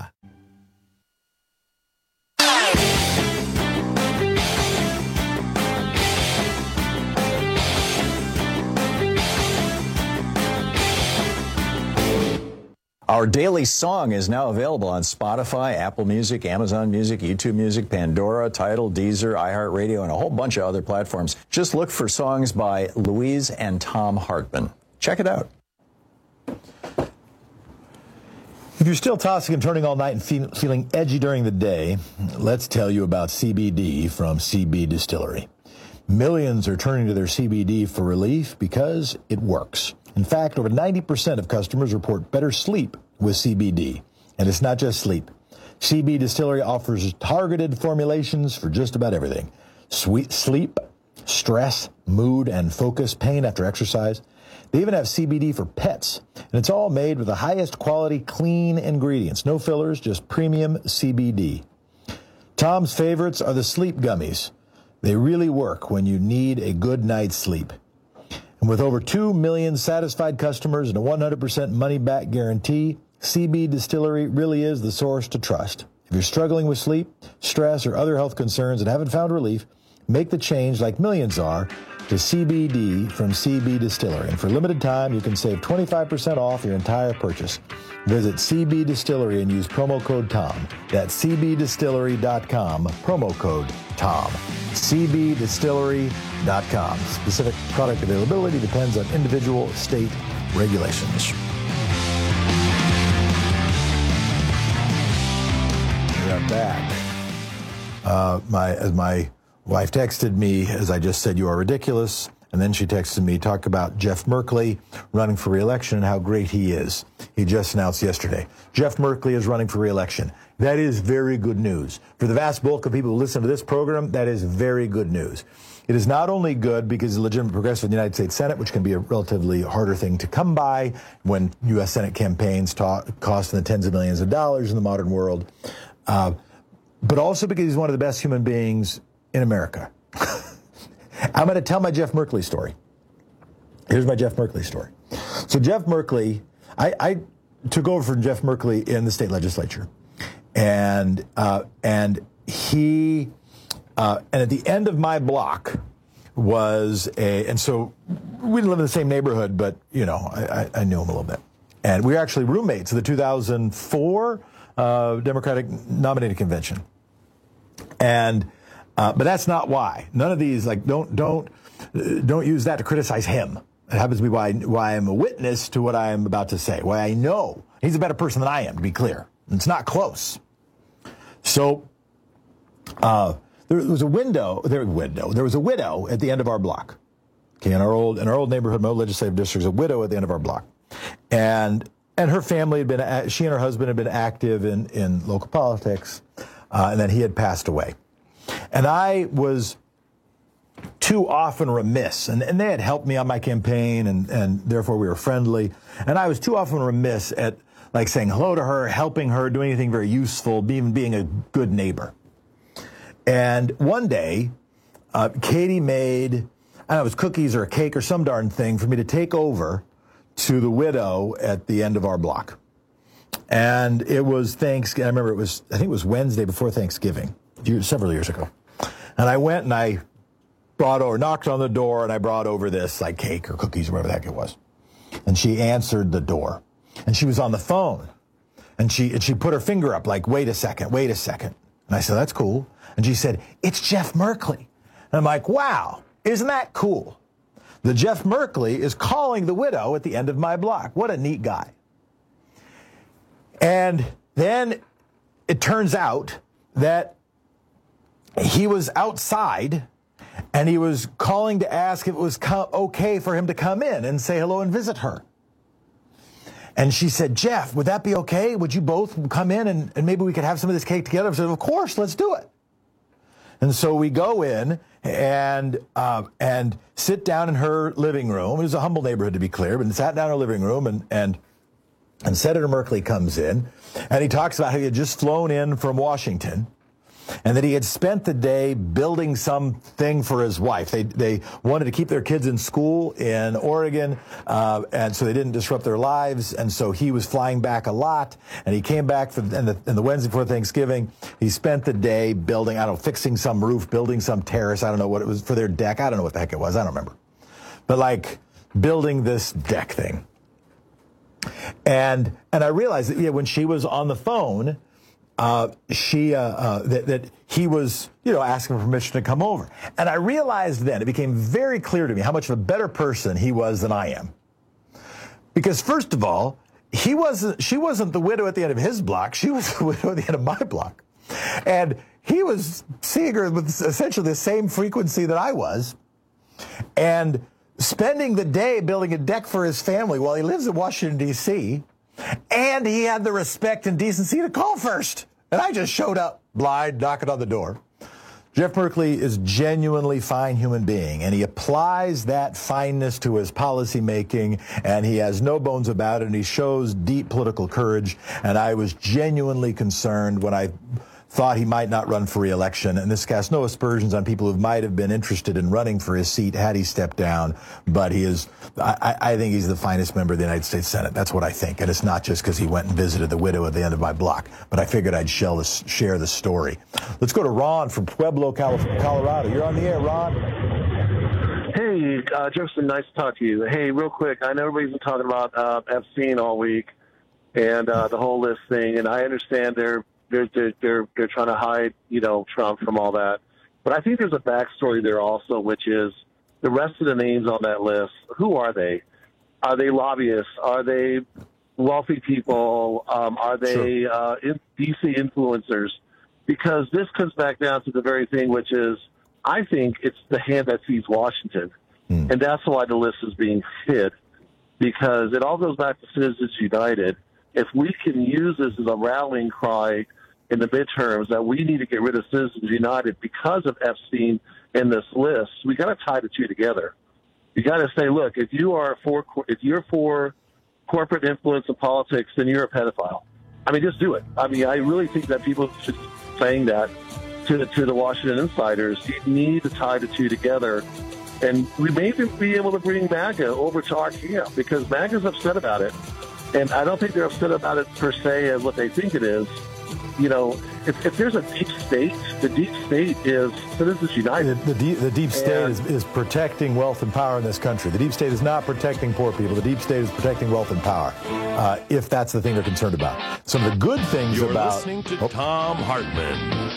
Our daily song is now available on Spotify, Apple Music, Amazon Music, YouTube Music, Pandora, Tidal, Deezer, iHeartRadio, and a whole bunch of other platforms. Just look for songs by Louise and Tom Hartman. Check it out. If you're still tossing and turning all night and feeling edgy during the day, let's tell you about CBD from CB Distillery. Millions are turning to their CBD for relief because it works. In fact, over 90% of customers report better sleep with CBD. And it's not just sleep. CB Distillery offers targeted formulations for just about everything. Sweet sleep, stress, mood, and focus, pain after exercise. They even have CBD for pets. And it's all made with the highest quality, clean ingredients. No fillers, just premium CBD. Tom's favorites are the sleep gummies. They really work when you need a good night's sleep. And with over 2 million satisfied customers and a 100% money-back guarantee, CB Distillery really is the source to trust. If you're struggling with sleep, stress, or other health concerns and haven't found relief, make the change like millions are to CBD from CB Distillery. And for a limited time, you can save 25% off your entire purchase. Visit CB Distillery and use promo code TOM. That's cbdistillery.com, promo code TOM. cbdistillery.com. Specific product availability depends on individual state regulations. We're back. My wife texted me, as I just said, you are ridiculous. And then she texted me, talk about Jeff Merkley running for re-election and how great he is. He just announced yesterday. Jeff Merkley is running for re-election. That is very good news. For the vast bulk of people who listen to this program, that is very good news. It is not only good because he's a legitimate progressive in the United States Senate, which can be a relatively harder thing to come by when U.S. Senate campaigns cost in the tens of millions of dollars in the modern world, but also because he's one of the best human beings in America. I'm going to tell my Jeff Merkley story. Here's my Jeff Merkley story. So Jeff Merkley, I took over from Jeff Merkley in the state legislature, and he and at the end of my block was and so we didn't live in the same neighborhood, but you know I knew him a little bit, and we were actually roommates at the 2004 Democratic nominating convention, and. But that's not why. None of these, like, don't use that to criticize him. It happens to be why I'm a witness to what I am about to say. Why I know he's a better person than I am, to be clear. It's not close. So there was a widow at the end of our block. Okay, in our old neighborhood, my old legislative district, a widow at the end of our block, and her family had been, she and her husband had been active in local politics, and then he had passed away. And I was too often remiss, and they had helped me on my campaign, and therefore we were friendly, and I was too often remiss at like saying hello to her, helping her, doing anything very useful, even being a good neighbor. And one day, Katie made, I don't know, it was cookies or a cake or some darn thing for me to take over to the widow at the end of our block. And it was Thanksgiving. I remember I think it was Wednesday before Thanksgiving, several years ago. And I went and I knocked on the door, and I brought over this like cake or cookies or whatever the heck it was. And she answered the door. And she was on the phone. And she put her finger up like, wait a second. And I said, that's cool. And she said, it's Jeff Merkley. And I'm like, wow, isn't that cool? The Jeff Merkley is calling the widow at the end of my block. What a neat guy. And then it turns out that he was outside and he was calling to ask if it was okay for him to come in and say hello and visit her. And she said, Jeff, would that be okay? Would you both come in and maybe we could have some of this cake together? I said, of course, let's do it. And so we go in and sit down in her living room. It was a humble neighborhood, to be clear, but sat down in her living room and Senator Merkley comes in, and he talks about how he had just flown in from Washington, and that he had spent the day building something for his wife. They wanted to keep their kids in school in Oregon, and so they didn't disrupt their lives, and so he was flying back a lot, and he came back in the Wednesday before Thanksgiving. He spent the day building, fixing some roof, building some terrace, I don't know what it was, for their deck. I don't know what the heck it was, I don't remember. But like building this deck thing. And I realized that when she was on the phone, that he was, asking for permission to come over. And I realized then, it became very clear to me how much of a better person he was than I am. Because first of all, she wasn't the widow at the end of his block. She was the widow at the end of my block. And he was seeing her with essentially the same frequency that I was. And spending the day building a deck for his family while he lives in Washington, D.C., and he had the respect and decency to call first. And I just showed up blind, knocking on the door. Jeff Merkley is a genuinely fine human being, and he applies that fineness to his policy making, and he has no bones about it, and he shows deep political courage. And I was genuinely concerned when I thought he might not run for re-election, and this casts no aspersions on people who might have been interested in running for his seat had he stepped down. But he is, I think he's the finest member of the United States Senate. That's what I think. And it's not just because he went and visited the widow at the end of my block, but I figured I'd share the story. Let's go to Ron from Pueblo, Colorado. You're on the air, Ron. Hey, Jefferson, nice to talk to you. Hey, real quick, I know everybody's been talking about Epstein all week and the whole list thing, and I understand they're trying to hide, Trump from all that. But I think there's a backstory there also, which is the rest of the names on that list. Who are they? Are they lobbyists? Are they wealthy people? Are they DC influencers? Because this comes back down to the very thing, which is, I think it's the hand that feeds Washington. And that's why the list is being hid, because it all goes back to Citizens United. If we can use this as a rallying cry in the midterms that we need to get rid of Citizens United because of Epstein in this list, we got to tie the two together. You got to say, look, if you're for corporate influence in politics, then you're a pedophile. I mean, just do it. I mean, I really think that people should be saying that to the Washington insiders. You need to tie the two together. And we may even be able to bring MAGA over to our camp, because MAGA's upset about it. And I don't think they're upset about it per se as what they think it is. If there's a deep state, the deep state is Citizens United. The deep state is protecting wealth and power in this country. The deep state is not protecting poor people. The deep state is protecting wealth and power, if that's the thing they're concerned about. Some of the good things You're about... listening to Thom Hartmann.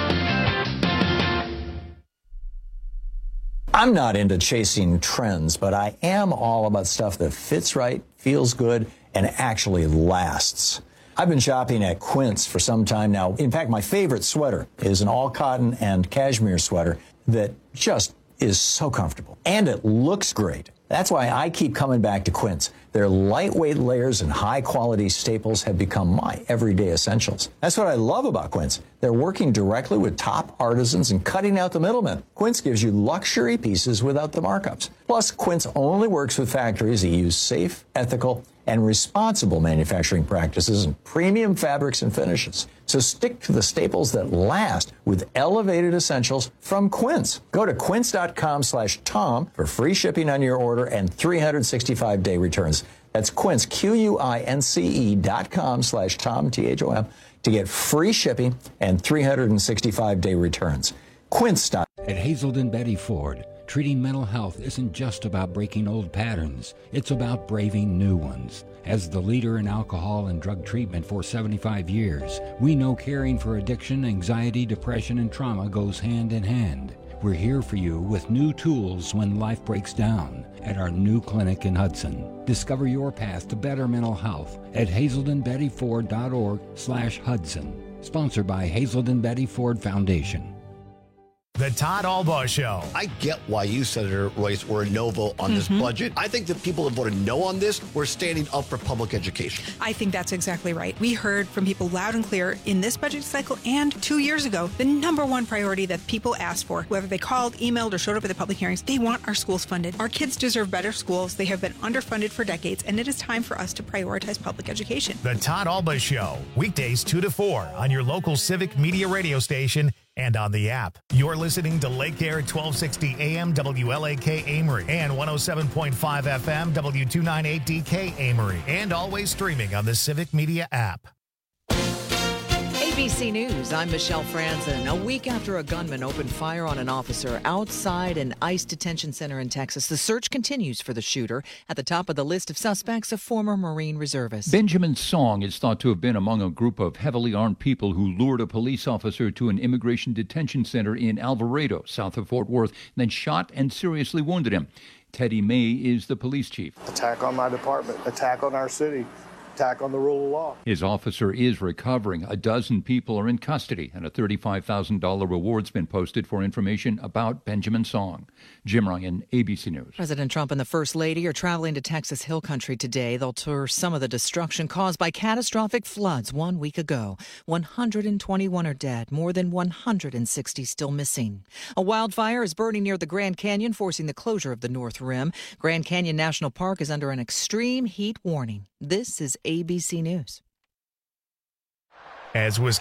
I'm not into chasing trends, but I am all about stuff that fits right, feels good, and actually lasts. I've been shopping at Quince for some time now. In fact, my favorite sweater is an all-cotton and cashmere sweater that just is so comfortable. And it looks great. That's why I keep coming back to Quince. Their lightweight layers and high-quality staples have become my everyday essentials. That's what I love about Quince. They're working directly with top artisans and cutting out the middlemen. Quince gives you luxury pieces without the markups. Plus, Quince only works with factories that use safe, ethical, and responsible manufacturing practices and premium fabrics and finishes. So stick to the staples that last with elevated essentials from Quince. Go to quince.com/Tom for free shipping on your order and 365-day returns. That's Quince, QUINCE.com/Tom, THOM, to get free shipping and 365-day returns. Quince. At Hazelden Betty Ford, treating mental health isn't just about breaking old patterns. It's about braving new ones. As the leader in alcohol and drug treatment for 75 years, we know caring for addiction, anxiety, depression, and trauma goes hand in hand. We're here for you with new tools when life breaks down at our new clinic in Hudson. Discover your path to better mental health at hazeldenbettyford.org/Hudson. Sponsored by Hazelden Betty Ford Foundation. The Todd Albaugh Show. I get why you, Senator Royce, were a no vote on this budget. I think the people that voted no on this were standing up for public education. I think that's exactly right. We heard from people loud and clear in this budget cycle and 2 years ago, the number one priority that people asked for, whether they called, emailed, or showed up at the public hearings, they want our schools funded. Our kids deserve better schools. They have been underfunded for decades, and it is time for us to prioritize public education. The Todd Albaugh Show, weekdays 2 to 4 on your local Civic Media radio station and on the app. You're listening to Lake Air 1260 AM WLAK Amory and 107.5 FM W298DK Amory, and always streaming on the Civic Media app. ABC News, I'm Michelle Franzen. A week after a gunman opened fire on an officer outside an ICE detention center in Texas, the search continues for the shooter. At the top of the list of suspects, a former Marine reservist. Benjamin Song is thought to have been among a group of heavily armed people who lured a police officer to an immigration detention center in Alvarado, south of Fort Worth, then shot and seriously wounded him. Teddy May is the police chief. Attack on my department, attack on our city. Attack on the rule of law. His officer is recovering. A dozen people are in custody, and a $35,000 reward's been posted for information about Benjamin Song. Jim Ryan, ABC News. President Trump and the First Lady are traveling to Texas Hill Country today. They'll tour some of the destruction caused by catastrophic floods 1 week ago. 121 are dead, more than 160 still missing. A wildfire is burning near the Grand Canyon, forcing the closure of the North Rim. Grand Canyon National Park is under an extreme heat warning. This is ABC News. As was